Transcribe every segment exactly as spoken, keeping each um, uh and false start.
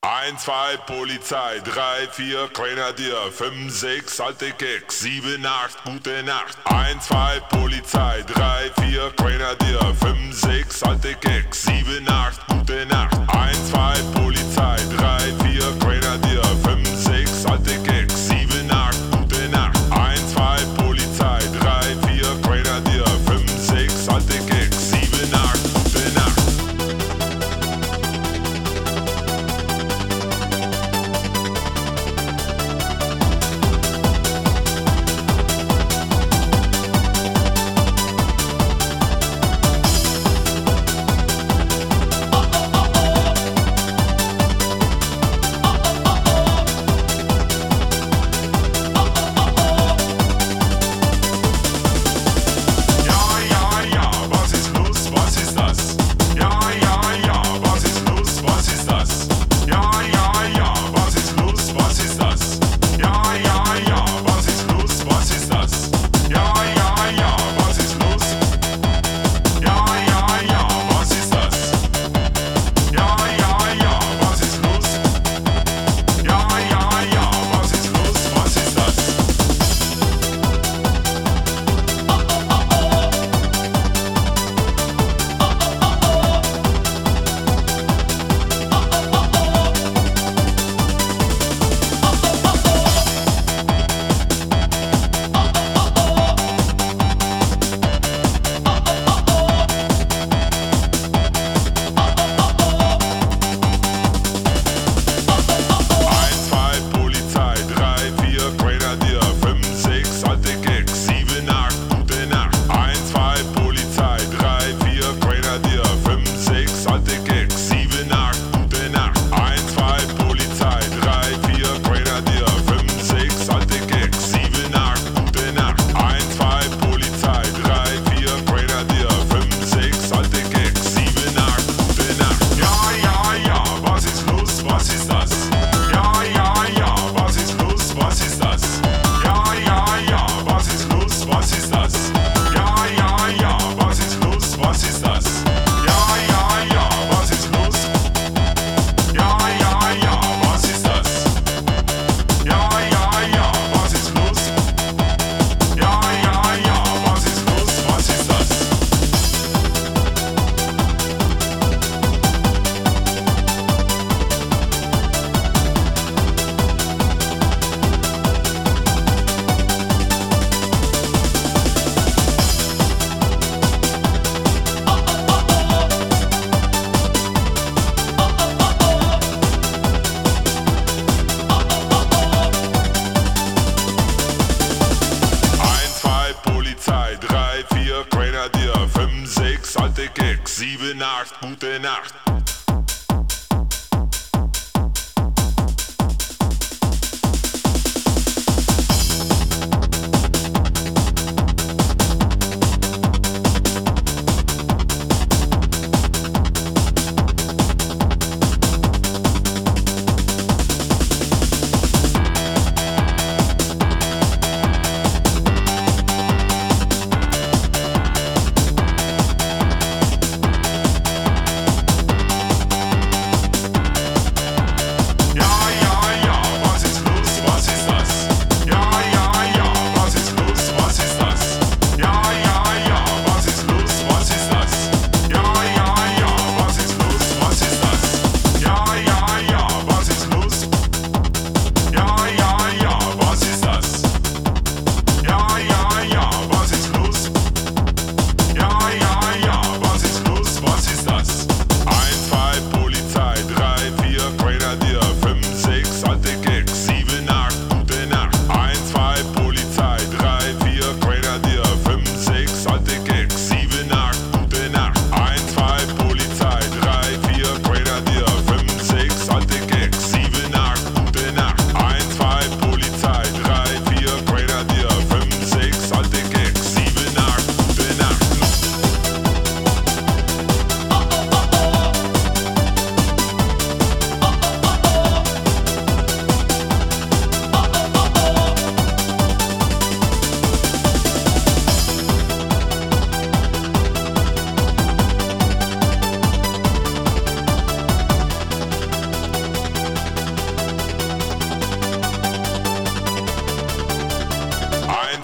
eins, zwei, Polizei, drei, vier, Grenadier, fünf, sechs, alte Keks, sieben, acht, gute Nacht. eins, zwei, Polizei, drei, vier, Grenadier, fünf, sechs, alte Keks, sieben, acht, gute Nacht. eins, zwei, Polizei, drei, vier, Grenadier, fünf, sechs, alte Keks, sieben, acht, gute Nacht. eins, zwei, Polizei, drei, vier, Grenadier, fünf, sechs, alte Keks, sieben, acht, gute Nacht.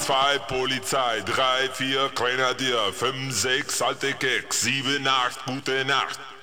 zwei Polizei, drei, vier Grenadier, fünf, sechs alte Keks, sieben, acht gute Nacht.